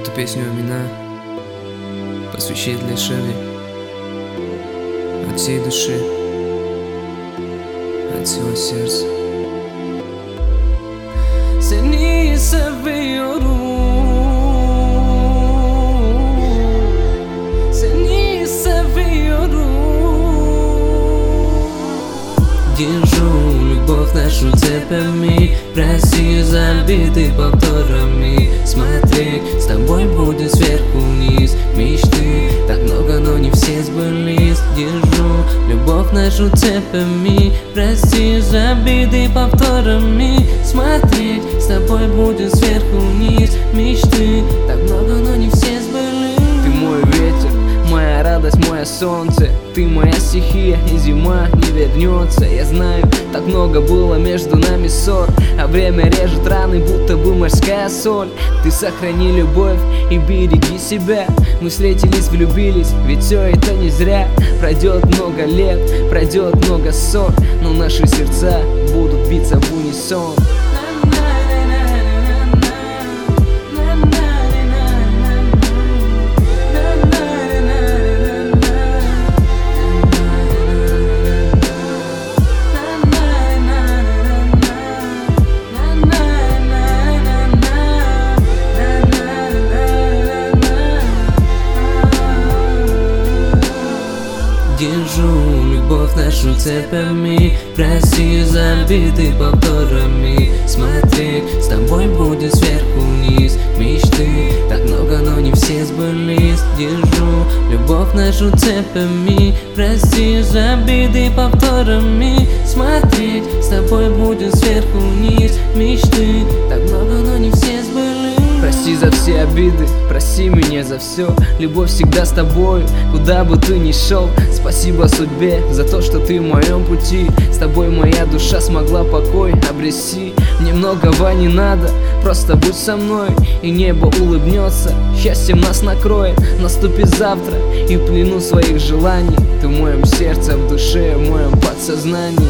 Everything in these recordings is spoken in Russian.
Эту песню Амина посвящает для Шеви от всей души, от всего сердца. Seni seviyorum, seni seviyorum. Держу любовь нашу цепями, прости за обиды повторами. Смотри, с тобой будет сверху вниз мечты, так много, но не все сбылись. Держу любовь нашу цепями, прости за обиды повторами. Смотреть, с тобой будет сверху вниз мечты, так много, но не все сбылись. Ты мой ветер, моя радость, мое солнце. Ты моя стихия, и зима не вернется. Я знаю, так много было между нами ссор, а время режет раны, будто бы морская соль. Ты сохрани любовь и береги себя. Мы встретились, влюбились, ведь все это не зря. Пройдет много лет, пройдет много ссор, но наши сердца будут биться в унисон. Держу любовь нашу цепями, прости за обиды повторами. Смотреть, с тобой будет сверху вниз мечты, так много, но не все сбылись. Держу любовь нашу цепями, прости за обиды повторами. Смотреть, с тобой будет сверху вниз мечты, так много, но не все сбылись. Прости за все обиды, прости меня за все. Любовь всегда с тобой, куда бы ты ни шел. Спасибо судьбе за то, что ты в моем пути. С тобой моя душа смогла покой обрести. Мне многого не надо, просто будь со мной, и небо улыбнется, счастьем нас накроет. Наступит завтра, и в плену своих желаний ты в моем сердце, в душе, в моем подсознании.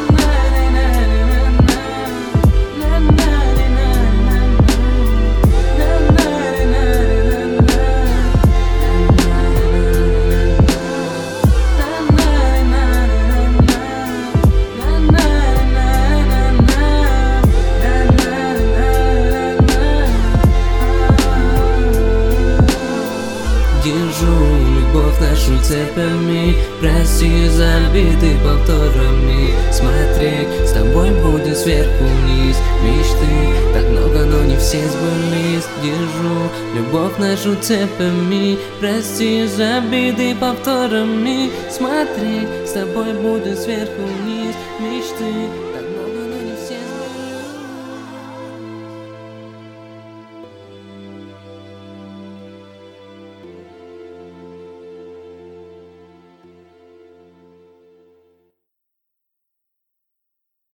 Держу любовь нашу цепями, прости за обиды повторами. Смотреть, с тобой будет сверху вниз мечты, так много, но не все сбылись. Держу любовь нашу цепями, прости за обиды повторами. Смотреть, с тобой будет сверху вниз мечты.